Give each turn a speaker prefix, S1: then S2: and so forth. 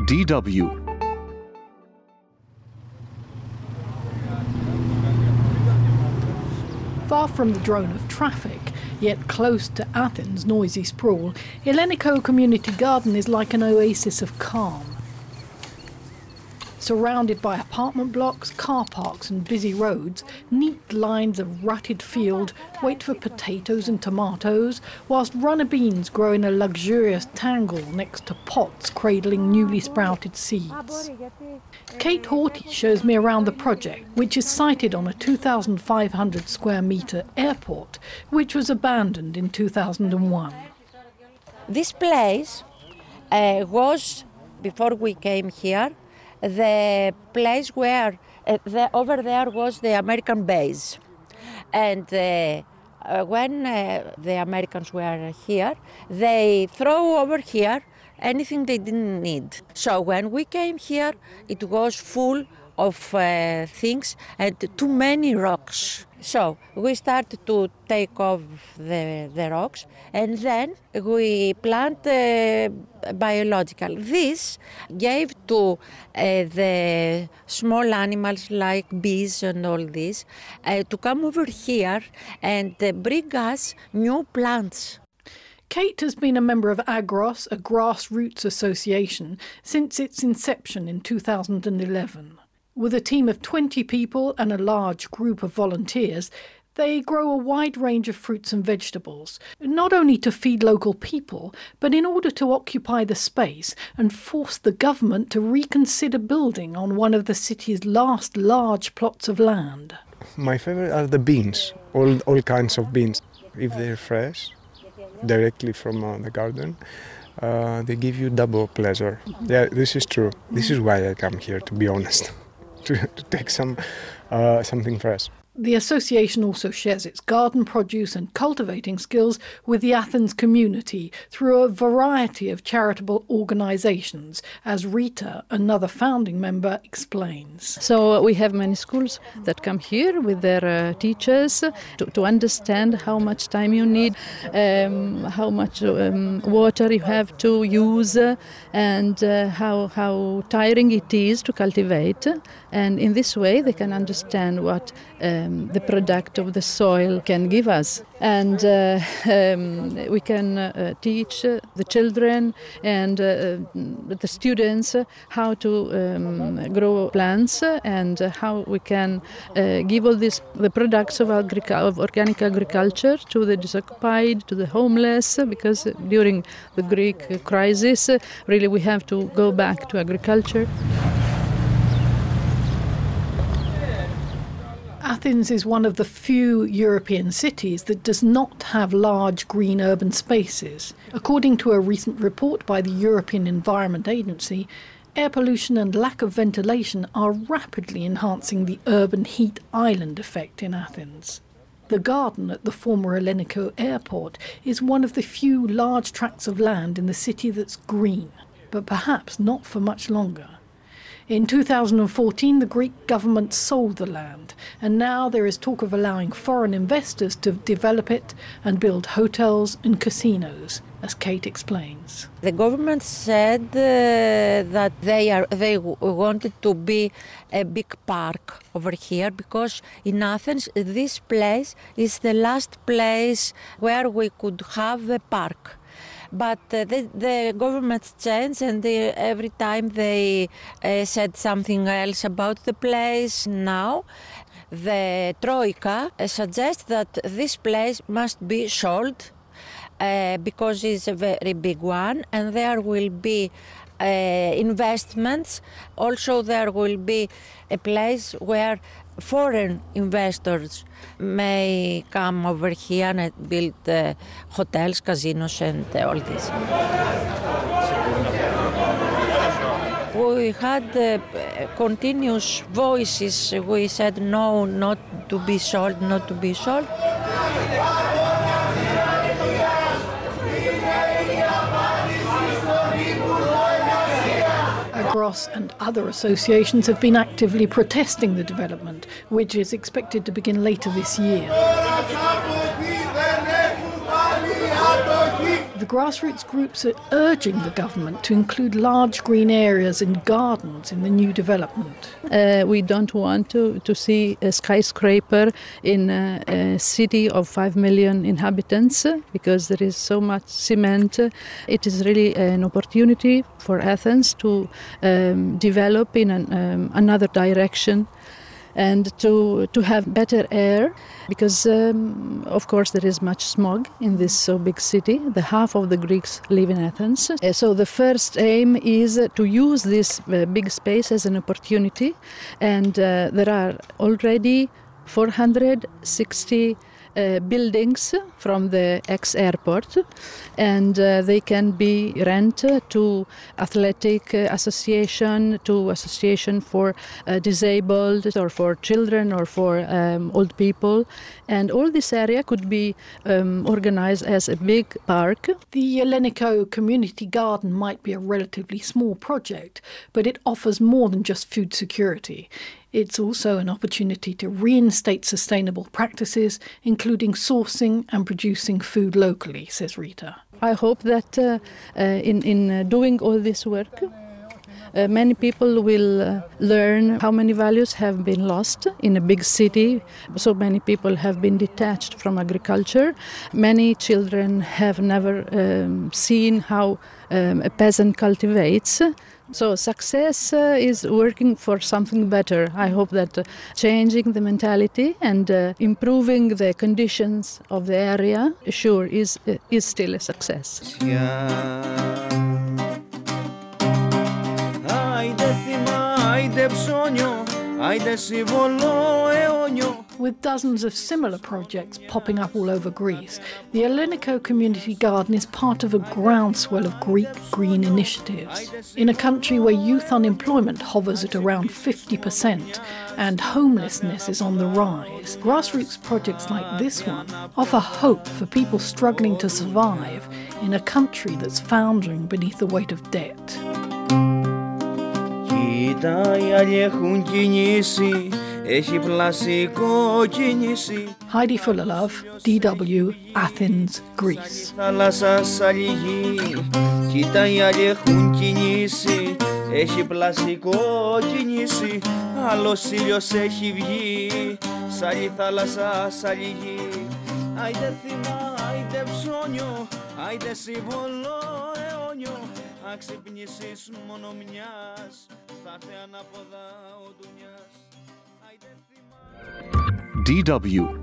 S1: DW.
S2: Far from the drone of traffic, yet close to Athens' noisy sprawl, Elleniko Community Garden is like an oasis of calm. Surrounded by apartment blocks, car parks and busy roads, neat lines of rutted field wait for potatoes and tomatoes, whilst runner beans grow in a luxurious tangle next to pots cradling newly sprouted seeds. Kate Horty shows me around the project, which is sited on a 2,500 square metre airport, which was abandoned in 2001.
S3: This place was, before we came here, the place where over there was the American base. And when the Americans were here, they throw over here anything they didn't need. So when we came here, it was full of things and too many rocks. So we started to take off the rocks and then we plant biological. This gave to the small animals like bees and all this to come over here and bring us new plants.
S2: Kate has been a member of Agros, a grassroots association, since its inception in 2011. With a team of 20 people and a large group of volunteers, they grow a wide range of fruits and vegetables, not only to feed local people, but in order to occupy the space and force the government to reconsider building on one of the city's last large plots of land.
S4: My favorite are the beans, all kinds of beans. If they're fresh, directly from the garden, they give you double pleasure. Yeah, this is true. This is why I come here, to be honest. To take something fresh.
S2: The association also shares its garden produce and cultivating skills with the Athens community through a variety of charitable organisations, as Rita, another founding member, explains.
S5: So we have many schools that come here with their teachers to understand how much time you need, how much water you have to use, and how tiring it is to cultivate. And in this way they can understand what the product of the soil can give us. And we can teach the children and the students how to grow plants and how we can give all the products of organic agriculture to the disoccupied, to the homeless, because during the Greek crisis, really we have to go back to agriculture.
S2: Athens is one of the few European cities that does not have large green urban spaces. According to a recent report by the European Environment Agency, air pollution and lack of ventilation are rapidly enhancing the urban heat island effect in Athens. The garden at the former Elleniko airport is one of the few large tracts of land in the city that's green, but perhaps not for much longer. In 2014, the Greek government sold the land, and now there is talk of allowing foreign investors to develop it and build hotels and casinos, as Kate explains.
S3: The government said that they wanted to be a big park over here, because in Athens this place is the last place where we could have a park. But the government changed, and every time they said something else about the place. Now the Troika suggests that this place must be sold because it's a very big one, and there will be investments. Also there will be a place where foreign investors may come over here and build hotels, casinos and all this. We had continuous voices. We said no, not to be sold, not to be sold.
S2: Agros and other associations have been actively protesting the development, which is expected to begin later this year. The grassroots groups are urging the government to include large green areas and gardens in the new development.
S5: We don't want to see a skyscraper in a city of 5 million inhabitants because there is so much cement. It is really an opportunity for Athens to develop in another direction and to have better air because of course there is much smog in this so big city. The half of the Greeks live in Athens. So the first aim is to use this big space as an opportunity, and there are already 460 buildings from the ex-airport, and they can be rented to athletic association, to association for disabled or for children or for old people, and all this area could be organized as a big park.
S2: The Elleniko Community Garden might be a relatively small project, but it offers more than just food security. It's also an opportunity to reinstate sustainable practices, including sourcing and producing food locally, says Rita.
S5: I hope that in doing all this work, many people will learn how many values have been lost in a big city. So many people have been detached from agriculture. Many children have never seen how a peasant cultivates. So success is working for something better. I hope that changing the mentality and improving the conditions of the area, sure, is still a success.
S2: With dozens of similar projects popping up all over Greece, the Elleniko Community Garden is part of a groundswell of Greek green initiatives. In a country where youth unemployment hovers at around 50% and homelessness is on the rise, grassroots projects like this one offer hope for people struggling to survive in a country that's foundering beneath the weight of debt. Heidi Fulalove, DW, Athens, Greece.
S1: Έχει πλαστικό κινήσει, άλλος ήλιος έχει βγει, σ' άλλη θάλασσα, σ' άλλη γη. Άιντε θυμά, άιντε ψώνιο, άιντε συμβολό αιώνιο, αν ξυπνήσεις μόνο μιας, θα έρθει ανάποδα ο ντουνιάς.
S6: DW